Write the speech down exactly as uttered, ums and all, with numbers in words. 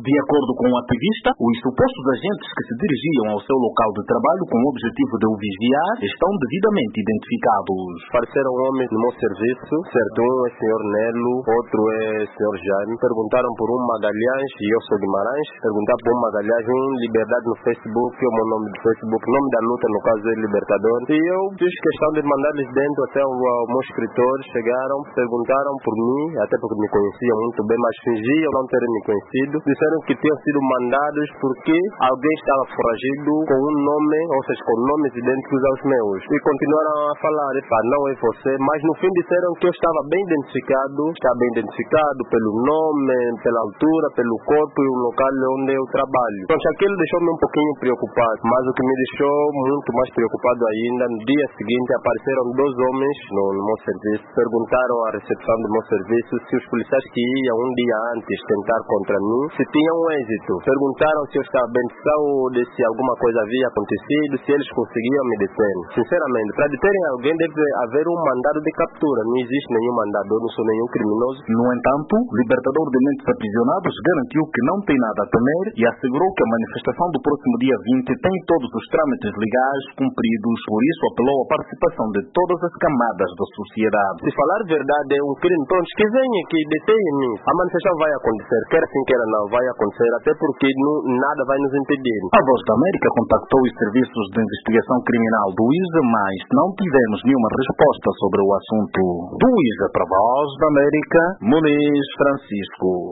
De acordo com o ativista, os supostos agentes que se dirigiam ao seu local de trabalho com o objetivo de o vigiar estão devidamente identificados. Pareceram homens no meu serviço, certo? Um é senhor Nelo, outro é senhor Jaime. Perguntaram por um Magalhães, e eu sou Guimarães. Perguntaram por um Magalhães, um Liberdade no Facebook, é o meu nome do Facebook. O nome da luta, no caso, é Libertador. E eu fiz questão de mandar-lhes dentro até o, o meu escritor. Chegaram, perguntaram por mim, até porque me conheciam muito bem, mas fingiam não terem me conhecido. Disseram que tinham sido mandados porque alguém estava foragido com um nome, ou seja, com nomes idênticos aos meus. E continuaram a falar, epá, não é você, mas no fim disseram que eu estava bem identificado, estava bem identificado pelo nome, pela altura, pelo corpo e o local onde eu trabalho. Então aquilo deixou-me um pouquinho preocupado, mas o que me deixou muito mais preocupado ainda, no dia seguinte apareceram dois homens no, no meu serviço, perguntaram à recepção do meu serviço se os policiais que iam um dia antes tentar contra mim, se tinham êxito. Perguntaram se eu estava bem de saúde, se alguma coisa havia acontecido, se eles conseguiam me deter. Sinceramente, para deterem alguém deve haver um mandado de captura. Não existe nenhum mandado, eu não sou nenhum criminoso. No entanto, o libertador de mentes aprisionados garantiu que não tem nada a temer e assegurou que a manifestação do próximo dia vinte tem todos os trâmites legais cumpridos, por isso apelou à participação de todas as camadas da sociedade. Se falar verdade é um crime, então que venha aqui, detenham mim. A manifestação vai acontecer, quer sim, quer não, vai acontecer, até porque não, nada vai nos impedir. A Voz da América contactou os serviços de investigação criminal do I S A, mas não tivemos nenhuma resposta sobre o assunto. Do I S A para a Voz da América, Muniz Francisco.